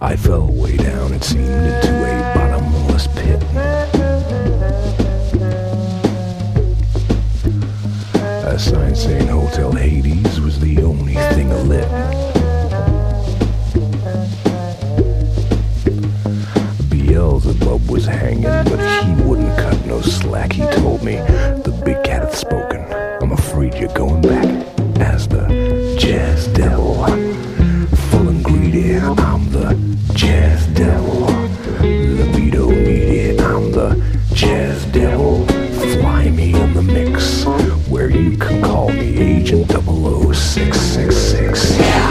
I fell way down, it seemed, into a bottomless pit. A sign saying Hotel Hades was the only thing lit. Beelzebub was hanging, but he wouldn't cut no slack. He told me, the big cat hath spoken. I'm afraid you're going back as the jazz devil. Full and greedy, I'm the jazz devil. Libido needy, I'm the jazz devil. Fly me in the mix, where you can call me Agent 00666. Yeah.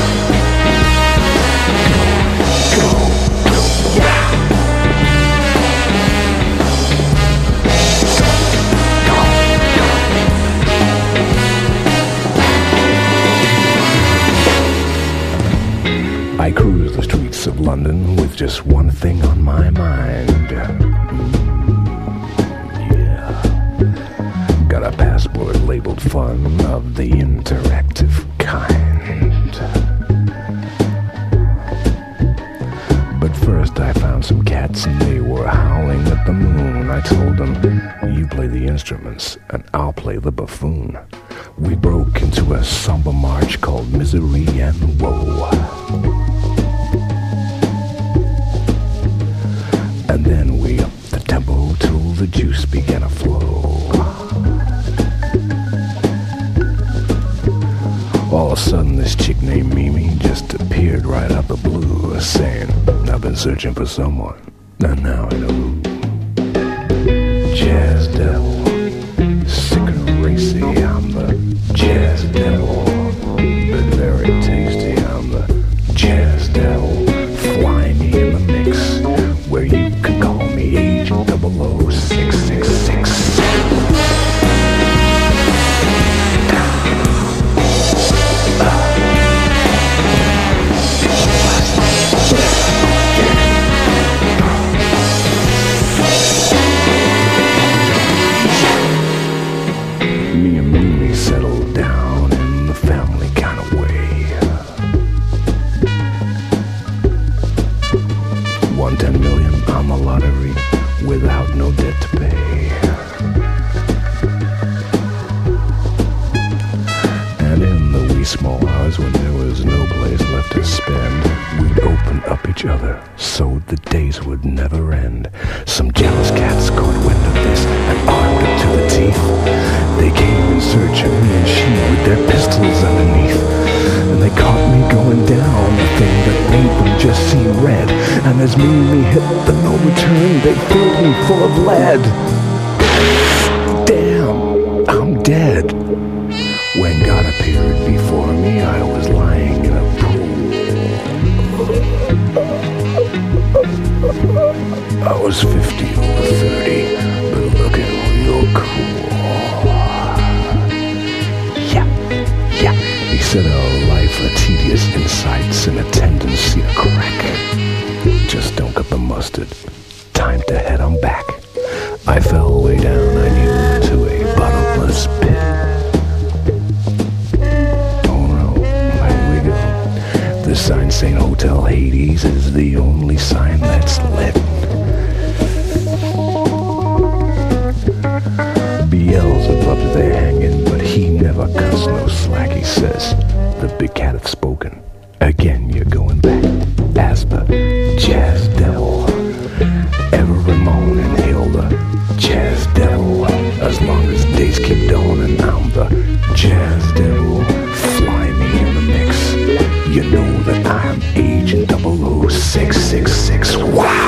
I cruise the streets of London with just one thing on my mind. Yeah. Got a passport labeled fun of the interactive kind. But first I found some cats and they were howling at the moon. I told them, you play the instruments and I'll play the buffoon. We broke into a somber march called Misery and Woe. And then we upped the tempo till the juice began to flow. All of a sudden this chick named Mimi just appeared right out the blue, saying, I've been searching for someone, and now I know who. Jazz devil, sick and racy, I'm the jazz devil. But very tasty, I'm the jazz devil. Fly me in the mix, where you can call me Agent 00666. Me and Mimi settled down in the family kind of way. 110 million on the lottery without no debt to pay. And in the wee small hours when there was no place left to spend, we'd open up each other so the days would never end. Some jealous cats caught wind of this and armed it to the teeth. They came in search of me and she with their pistols underneath. And they caught me going down the thing that made them just see red. And as me hit the no return, they filled me full of lead. Damn, I'm dead. When God appeared before me, I was lying in a pool. I was 50 or 30, but look at real cool. Yeah, he said a life of tedious insights and a tendency to crack. Just don't cut the mustard, time to head on back. I fell way down, I knew, to a bottomless pit. Oh no, here we go. The sign saying Hotel Hades is the only sign that's lit. Beelzebub's there hanging, but he never cuts no slack. He says, the big cat hath spoken. Again you're going back as the jazz devil. Ever Ramon and hail the jazz devil. As long as days keep dawning, I'm the jazz devil. Fly me in the mix. You know that I'm Agent 00666. Wow!